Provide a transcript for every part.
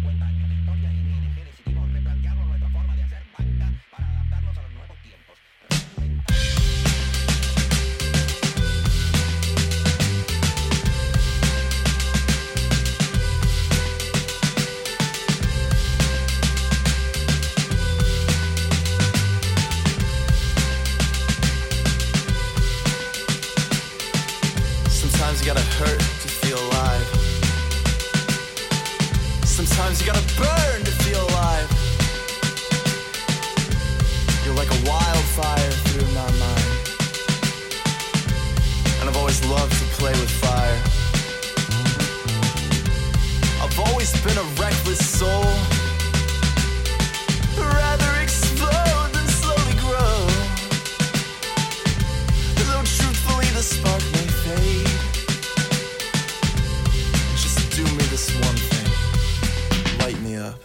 Sometimes you gotta hurt to feel alive. Sometimes you gotta burn to feel alive. You're like a wildfire through my mind. And I've always loved to play with fire. I've always been a reckless soul. Rather explode than slowly grow. Though truthfully the spark may fade. Just do me this one thing. Light me up.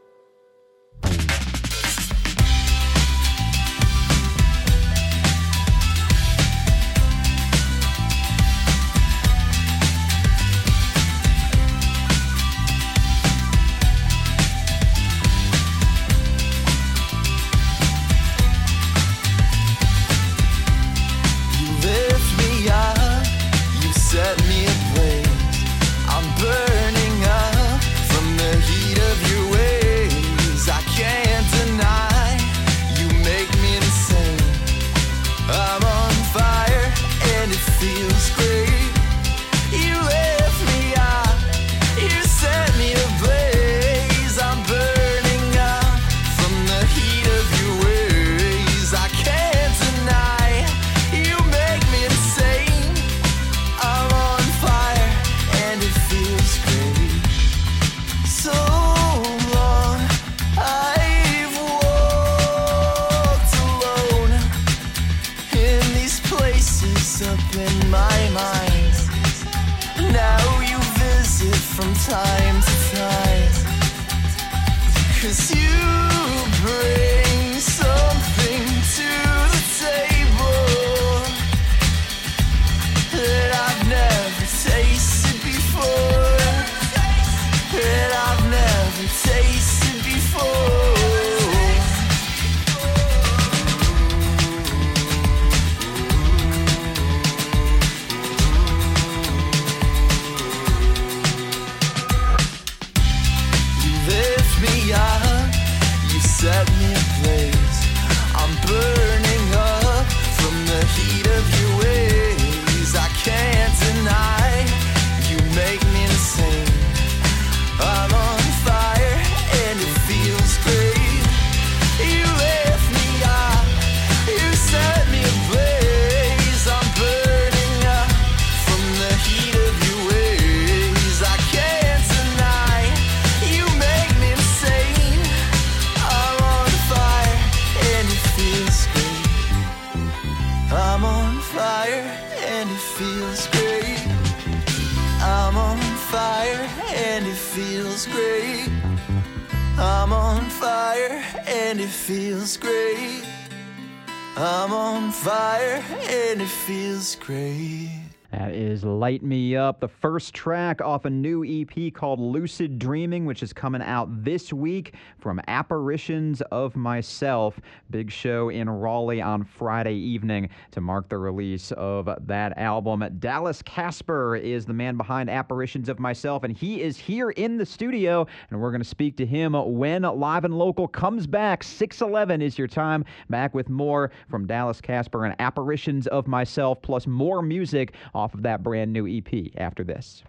That is Light Me Up, the first track off a new EP called Lucid Dreaming, which is coming out this week from Apparitions of Myself. Big show in Raleigh on Friday evening to mark the release of that album. Dallas Casper is the man behind Apparitions of Myself, and he is here in the studio, and we're going to speak to him when Live and Local comes back. 6:11 is your time. Back with more from Dallas Casper and Apparitions of Myself, plus more music off of that brand new EP after this.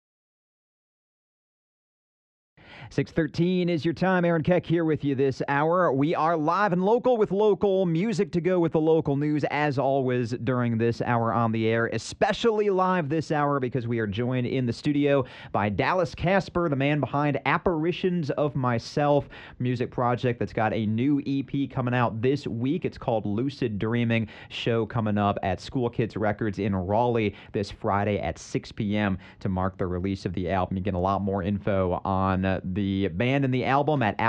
6:13 is your time. Aaron Keck here with you this hour. We are live and local with local music to go with the local news, as always, during this hour on the air, especially live this hour because we are joined in the studio by Dallas Casper, the man behind Apparitions of Myself, music project that's got a new EP coming out this week. It's called Lucid Dreaming. Show coming up at School Kids Records in Raleigh this Friday at 6 p.m. to mark the release of the album. You get a lot more info on the the band and the album at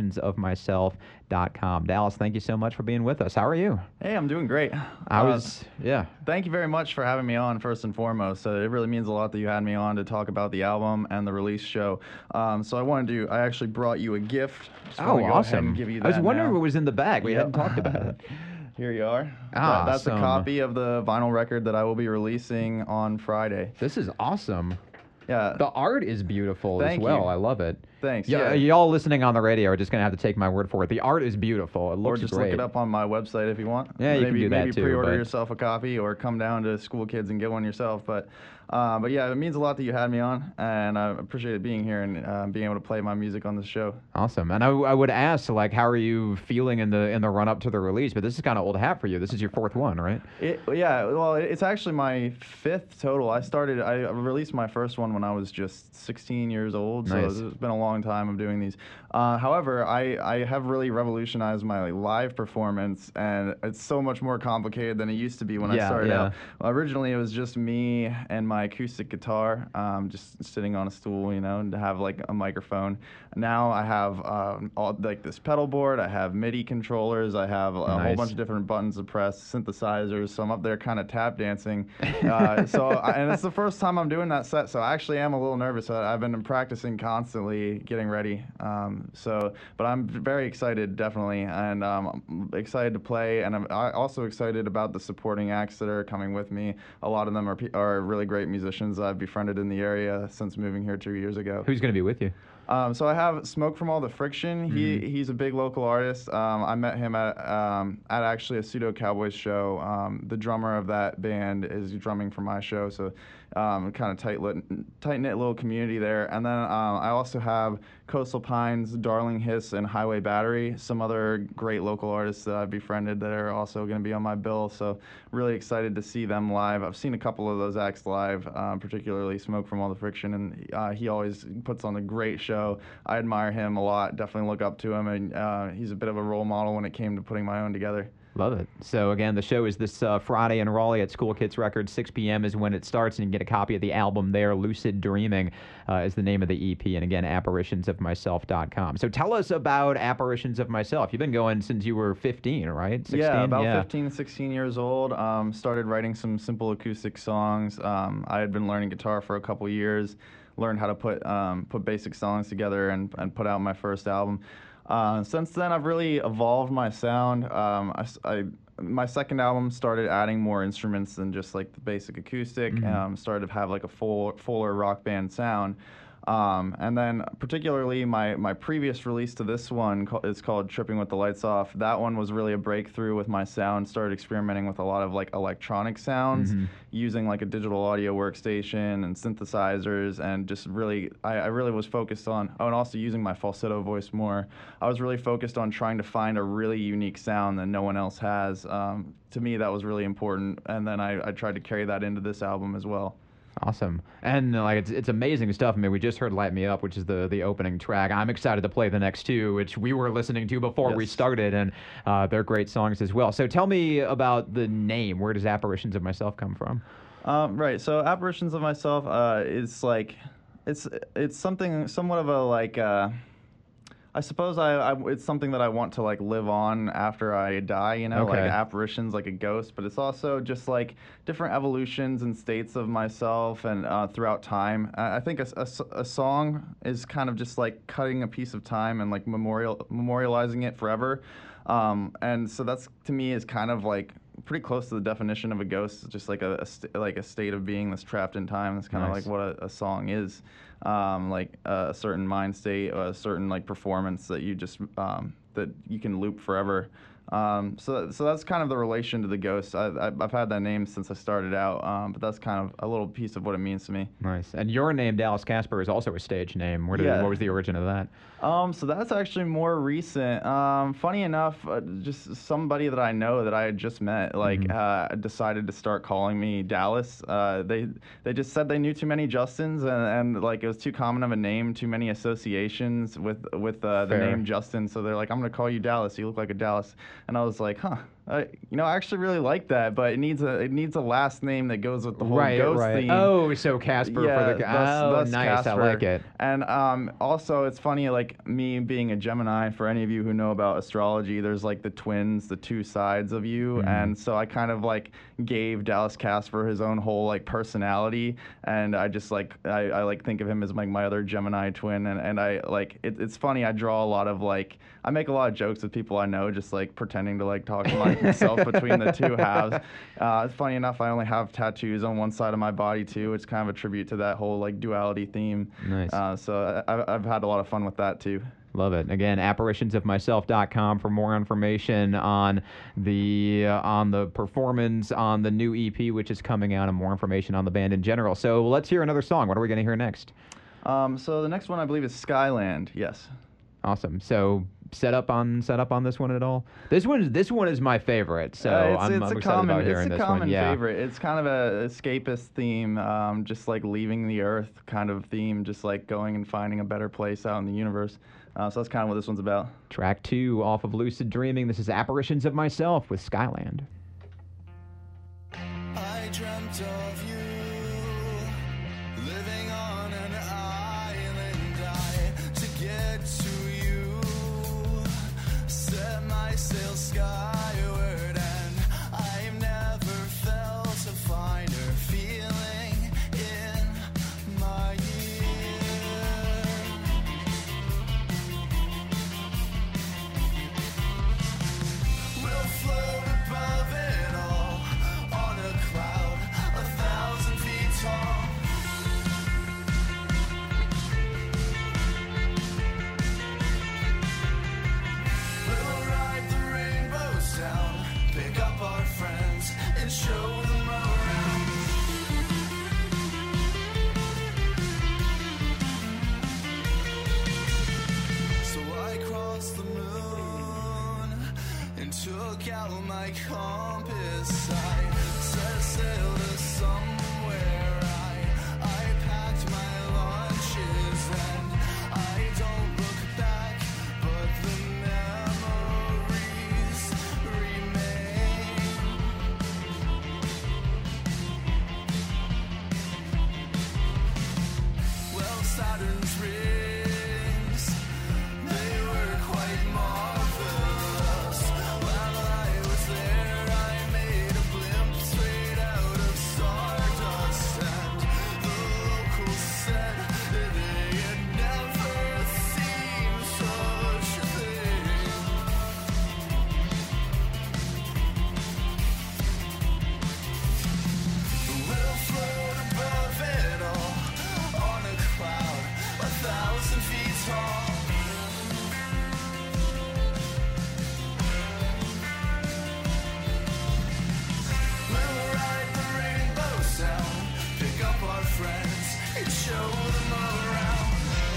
apparitionsofmyself.com. Dallas, thank you so much for being with us. How are you? Hey, I'm doing great. Yeah. Thank you very much for having me on, first and foremost. It really means a lot that you had me on to talk about the album and the release show. So I actually brought you a gift. Just wanna go ahead and give you I was that wondering now. what was in the bag. We hadn't talked about it. Here you are. That's a Awesome. copy of the vinyl record that I will be releasing on Friday. This is awesome. Yeah. The art is beautiful as Thank well. you. I love it. Thanks. Yeah, y'all listening on the radio are just going to have to take my word for it. The art is beautiful. It Or looks just great. look it up on my website if you want. Yeah, you can do that maybe too, pre-order but- yourself a copy or come down to School Kids and get one yourself. But yeah, it means a lot that you had me on, and I appreciate being here and being able to play my music on the show. Awesome. And I would ask, like, how are you feeling in the run up to the release? But this is kind of old hat for you. This is your fourth one, right? It's actually my fifth total. I released my first one when I was just 16 years old, so Nice. it's been a long time of doing these. However, I have really revolutionized my live performance, and it's so much more complicated than it used to be when I started out. Originally, it was just me and my acoustic guitar, just sitting on a stool, and to have like a microphone. Now I have all like this pedal board. I have MIDI controllers. I have a whole bunch of different buttons to press, synthesizers. So I'm up there kind of tap dancing. And it's the first time I'm doing that set, so I actually am a little nervous. I've been practicing constantly, getting ready. But I'm very excited, definitely, and I'm excited to play. And I'm also excited about the supporting acts that are coming with me. A lot of them are really great musicians I've befriended in the area since moving here 2 years ago. Who's going to be with you? So I have Smoke from All the Friction. He's a big local artist. I met him at actually a Pseudo Cowboys show. The drummer of that band is drumming for my show, so kind of tight-knit little community there. And then I also have Coastal Pines, Darling Hiss, and Highway Battery, some other great local artists that I've befriended that are also going to be on my bill. So really excited to see them live. I've seen a couple of those acts live, particularly Smoke from All the Friction, and he always puts on a great show. I admire him a lot, definitely look up to him, and he's a bit of a role model when it came to putting my own together. Love it. So, again, the show is this Friday in Raleigh at School Kids Records. 6 p.m. is when it starts, and you can get a copy of the album there. Lucid Dreaming is the name of the EP, and, again, apparitionsofmyself.com. So tell us about Apparitions of Myself. You've been going since you were 15, right? 16? Yeah, about 15, 16 years old. Started writing some simple acoustic songs. I had been learning guitar for a couple years, learned how to put basic songs together and put out my first album. Since then, I've really evolved my sound. My second album started adding more instruments than just like the basic acoustic. Started to have like a fuller rock band sound. And then particularly my previous release to this one is called Tripping with the Lights Off. That one was really a breakthrough with my sound. Started experimenting with a lot of like electronic sounds, using like a digital audio workstation and synthesizers, and just really, I really was focused on, and also using my falsetto voice more. I was really focused on trying to find a really unique sound that no one else has. To me, that was really important, and then I tried to carry that into this album as well. Awesome. And like it's amazing stuff. I mean, we just heard Light Me Up, which is the opening track. I'm excited to play the next two, which we were listening to before we started, and they're great songs as well. So tell me about the name. Where does Apparitions of Myself come from? Right. So Apparitions of Myself is like it's something somewhat of a like I suppose it's something that I want to like live on after I die, like apparitions, like a ghost, but it's also just like different evolutions and states of myself and throughout time. I think a song is kind of just like cutting a piece of time and like memorializing it forever. And so that's, to me, is kind of like pretty close to the definition of a ghost. It's just like a state of being that's trapped in time. That's kind of like what a song is. Like a certain mind state, a certain like performance that you just that you can loop forever. So that's kind of the relation to the ghost. I've had that name since I started out, but that's kind of a little piece of what it means to me. Nice. And your name, Dallas Casper, is also a stage name. What was the origin of that? So that's actually more recent. Funny enough, just somebody that I know that I had just met, decided to start calling me Dallas. They just said they knew too many Justins, and like it was too common of a name, too many associations with the name Justin. So they're like, I'm gonna call you Dallas. You look like a Dallas. And I was like, huh, I actually really like that, but it needs a last name that goes with the whole ghost theme. Oh, so Casper for the thus nice. Casper. I like it. And also, it's funny, like me being a Gemini. For any of you who know about astrology, there's like the twins, the two sides of you, and so I kind of like gave Dallas Casper his own whole like personality, and I just like I like think of him as like my other Gemini twin, and I like it's funny. I draw a lot of like I make a lot of jokes with people I know, just like pretending to like talk to myself between the two halves. It's funny enough, I only have tattoos on one side of my body too. It's kind of a tribute to that whole like duality theme. Nice. So I've had a lot of fun with that too. Love it. Again, apparitionsofmyself.com for more information on the performance on the new EP, which is coming out, and more information on the band in general. So let's hear another song. What are we going to hear next? So the next one I believe is Skyland. Yes. Awesome. So set up on this one at all? This one is my favorite. So I'm excited about hearing this one. It's a common favorite. It's kind of a escapist theme, just like leaving the Earth kind of theme, just like going and finding a better place out in the universe. So that's kind of what this one's about. Track 2 off of Lucid Dreaming. This is Apparitions of Myself with Skyland. I dreamt of you, living on an island. To get to you, set my sails skyward, and I've never felt a finer feeling in my ear. We'll float above it all on a cloud 1,000 feet tall. We'll ride the rainbows down, pick up our friends and show them around. So I crossed the moon and took out my compass. I set sail to somewhere. I packed my lunches and I don't look back, but the memories remain. Well, Saturn's rings, they were quite marvelous. While I was there, I made a blimp straight out of stardust, and the locals said that they had never seen such a thing. We'll float above it all on a cloud 1,000 feet tall. We'll ride the rainbows down, pick up our friends and show them around.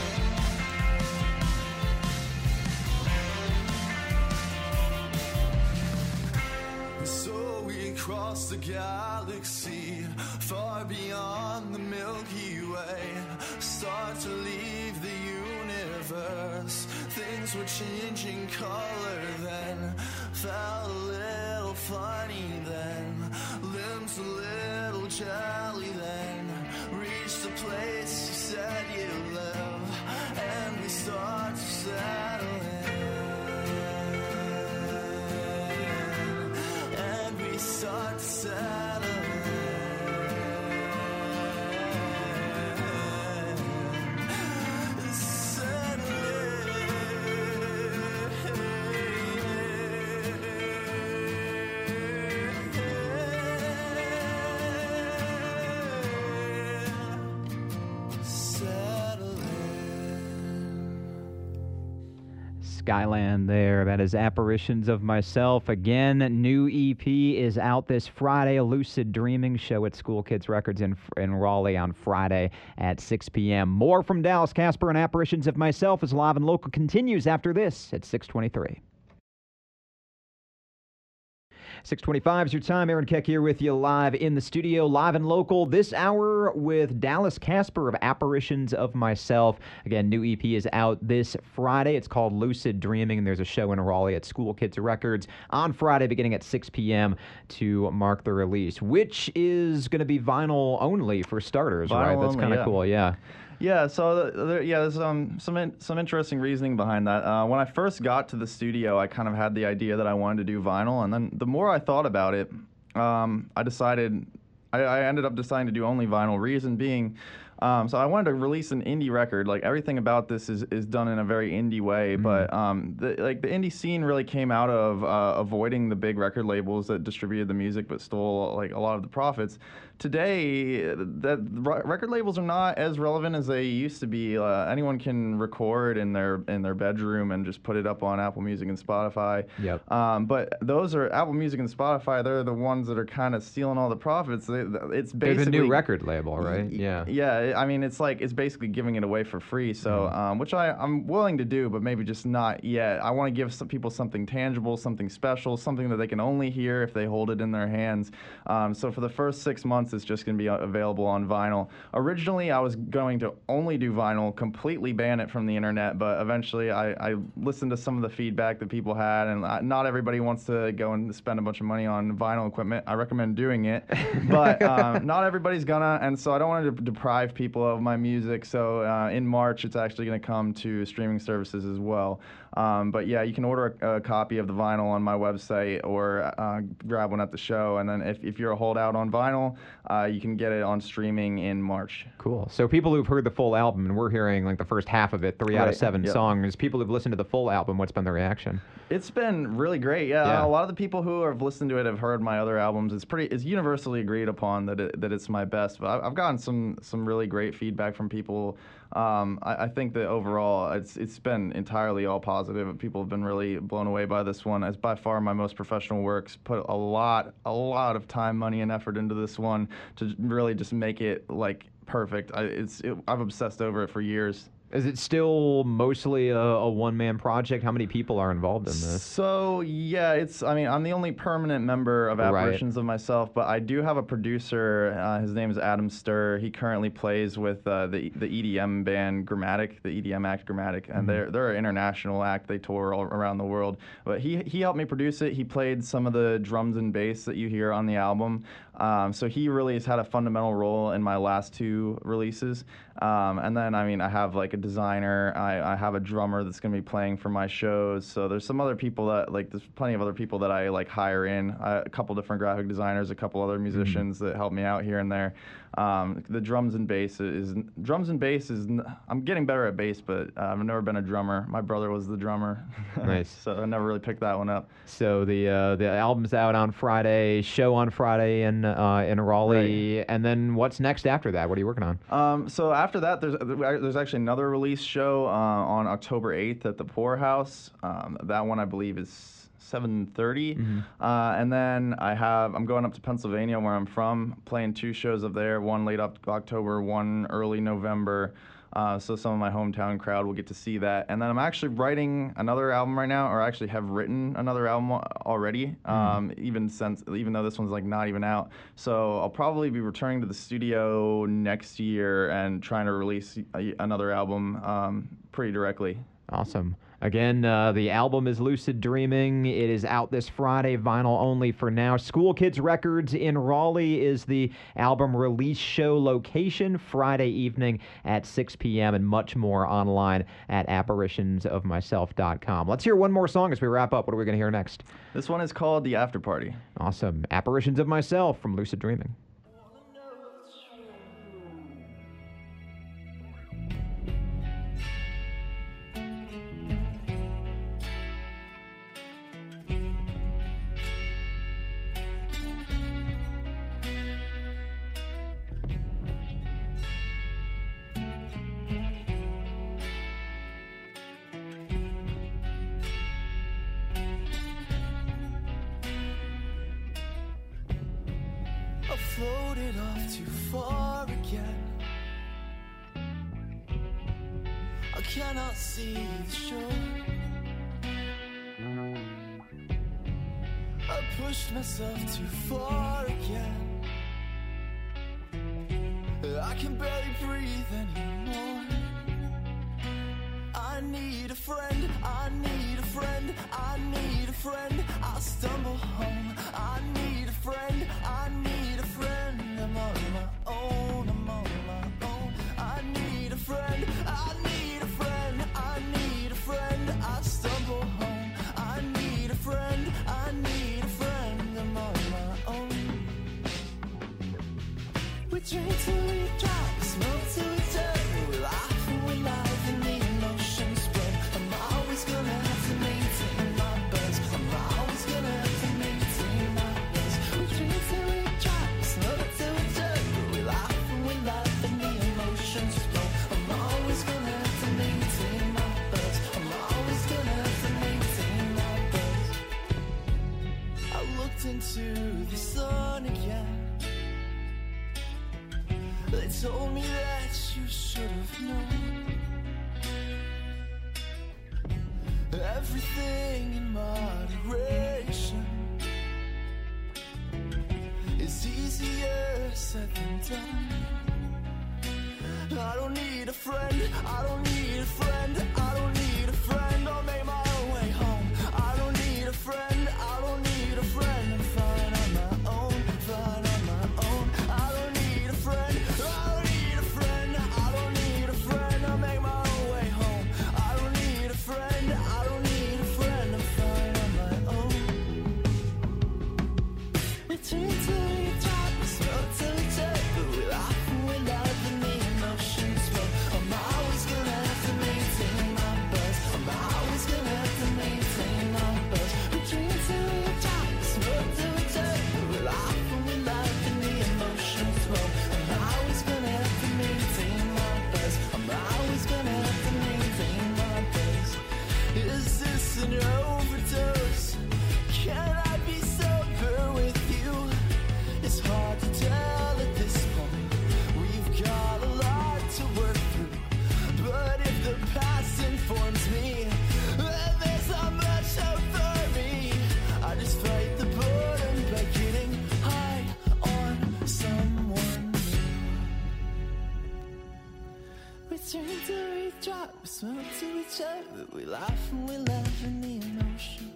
So we crossed the galaxy, far beyond the Milky Way. Start to leave the universe. Things were changing color then. Felt a little funny then. Limbs a little jelly then. Reached the place you said you live, and we start to settle in. And we start to settle in. Settle in. Settle in. Skyland there. That is Apparitions of Myself. Again, new EP is out this Friday. A Lucid Dreaming show at School Kids Records in Raleigh on Friday at 6 p.m. More from Dallas Casper and Apparitions of Myself as Live and Local continues after this at 6:23. 6:25 is your time. Aaron Keck here with you live in the studio, live and local this hour with Dallas Casper of Apparitions of Myself. Again, new EP is out this Friday. It's called Lucid Dreaming, and there's a show in Raleigh at School Kids Records on Friday beginning at 6 p.m. to mark the release, which is going to be vinyl only for starters, right? That's kind of cool, yeah. Yeah, so there's some interesting reasoning behind that. When I first got to the studio, I kind of had the idea that I wanted to do vinyl, and then the more I thought about it, I ended up deciding to do only vinyl. Reason being, so I wanted to release an indie record. Like, everything about this is done in a very indie way, but the indie scene really came out of avoiding the big record labels that distributed the music but stole like a lot of the profits. Today, record labels are not as relevant as they used to be. Anyone can record in their bedroom and just put it up on Apple Music and Spotify. Yep. But those are Apple Music and Spotify. They're the ones that are kind of stealing all the profits. It's basically There's a new record label, right? Yeah. Yeah. I mean, it's basically giving it away for free. So, which I'm willing to do, but maybe just not yet. I want to give some people something tangible, something special, something that they can only hear if they hold it in their hands. So for the first 6 months, it's just going to be available on vinyl. Originally, I was going to only do vinyl, completely ban it from the internet, but eventually I listened to some of the feedback that people had, and not everybody wants to go and spend a bunch of money on vinyl equipment. I recommend doing it, but not everybody's gonna, and so I don't want to deprive people of my music. So in March, it's actually going to come to streaming services as well. But yeah, you can order a copy of the vinyl on my website or grab one at the show. And then if you're a holdout on vinyl, you can get it on streaming in March. Cool. So people who've heard the full album, and we're hearing like the first half of it, 3 out of 7 songs, people who've listened to the full album, what's been the reaction? It's been really great. Yeah. A lot of the people who have listened to it have heard my other albums. It's universally agreed upon that it's my best. But I've gotten some really great feedback from people. I think that overall it's been entirely all positive. People have been really blown away by this one. It's by far my most professional works. Put a lot of time, money, and effort into this one to really just make it like perfect. I've obsessed over it for years. Is it still mostly a one-man project? How many people are involved in this? So, yeah, I'm the only permanent member of Apparitions of Myself, but I do have a producer. His name is Adam Sturr. He currently plays with the EDM band Grammatic, the EDM act Grammatic, and they're an international act. They tour all around the world. But he helped me produce it. He played some of the drums and bass that you hear on the album. So he really has had a fundamental role in my last 2 releases. And then, I have like a designer. I have a drummer that's going to be playing for my shows. So there's some other people there's plenty of other people that I hire in. A couple different graphic designers, a couple other musicians that help me out here and there. The drums and bass is I'm getting better at bass, but I've never been a drummer. My brother was the drummer. Nice. So I never really picked that one up. So the album's out on Friday, show on Friday in Raleigh, right. And then what's next after that? What are you working on? So after that, there's actually another release show on October 8th at the Poorhouse. That one I believe is 7:30, and then I'm going up to Pennsylvania, where I'm from, playing 2 shows up there. One late October, one early November. So some of my hometown crowd will get to see that. And then I'm actually writing another album right now, or actually have written another album already, even though this one's not even out. So I'll probably be returning to the studio next year and trying to release another album pretty directly. Awesome. Again, the album is Lucid Dreaming. It is out this Friday, vinyl only for now. School Kids Records in Raleigh is the album release show location, Friday evening at 6 p.m. and much more online at apparitionsofmyself.com. Let's hear one more song as we wrap up. What are we going to hear next? This one is called The After Party. Awesome. Apparitions of Myself from Lucid Dreaming. I floated off too far again. I cannot see the shore. I pushed myself too far again. I can barely breathe anymore. I need a friend, I need a friend, I need a friend. I'll stumble home. I need a friend, I need a friend. I'm on my own, I'm on my own. I need a friend, I need a friend, I need a friend. I stumble home. I need a friend, I need a friend. I'm on my own. We drink till we drop, smoke till we turn. We laugh and we laugh and the emotions spread. I'm always gonna have to maintain my buzz. I'm always gonna have to maintain my buzz. We drink till we drop, smoke till we turn. We laugh and we laugh and the emotions spread. I'm always gonna have to maintain my buzz. I'm always gonna have to maintain my buzz. I looked into the sun again. They told me that you should have known. Everything in moderation is easier said than done. I don't need a friend, I don't need a friend, I don't need a friend. I'll make my own way home. I don't need a friend, I don't need a friend. I'm fine on my own, fine on my own. I don't need a friend, I don't need a friend, I don't need a friend. I'll make my own way home. I don't need a friend, I don't need a friend. I'm fine on my own. We drink till we drop, we smoke till we choke, but we laugh and we laugh and the emotions flow. I'm always gonna have to maintain my buzz. I'm always gonna have to maintain my buzz. We drink till we drop, we smoke till we choke, but we laugh and we laugh and the emotions flow. I'm always gonna have to maintain my buzz. I'm always gonna have to maintain my buzz. Is this an overdose? Can I be sober with you? It's hard to tell at this point. We've got a lot to work through. But if the past informs me, then there's not much hope for me. I just fight the boredom by getting high on someone new. We drink till we drop, we smoke till we choke, but we laugh and we laugh in the emotions.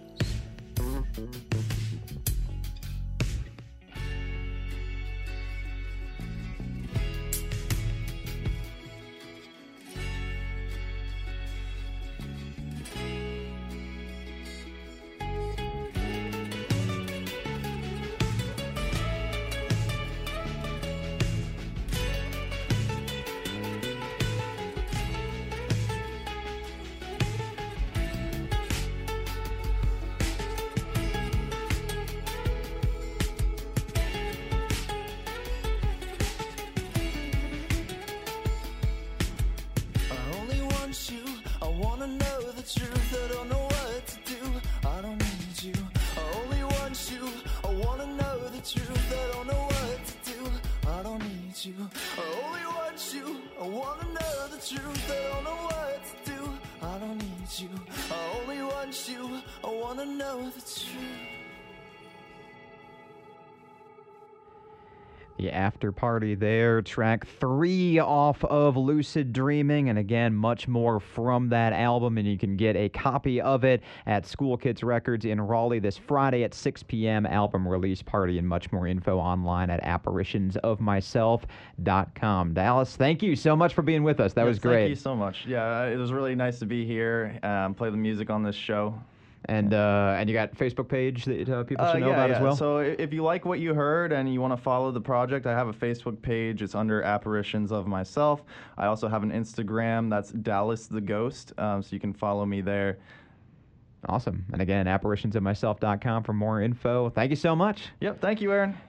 I only want you, I wanna know the truth. I don't know what to do, I don't need you. I only want you, I wanna know the truth. I don't know what to do, I don't need you. I only want you, I wanna know the truth. I don't know what to do, I don't need you. I only want you, I wanna know the truth. The After Party there, track 3 off of Lucid Dreaming, and again, much more from that album, and you can get a copy of it at School Kids Records in Raleigh this Friday at 6 p.m., album release party, and much more info online at apparitionsofmyself.com. Dallas, thank you so much for being with us. That was great. Thank you so much. Yeah, it was really nice to be here, play the music on this show. And you got a Facebook page that people should know about as well? So if you like what you heard and you want to follow the project, I have a Facebook page. It's under Apparitions of Myself. I also have an Instagram. That's Dallas the Ghost, so you can follow me there. Awesome. And again, apparitionsofmyself.com for more info. Thank you so much. Yep, thank you, Aaron.